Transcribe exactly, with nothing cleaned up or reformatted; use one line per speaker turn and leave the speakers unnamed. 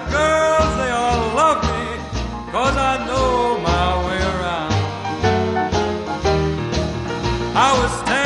the girls, they all love me, 'cause I know my way around. I was standing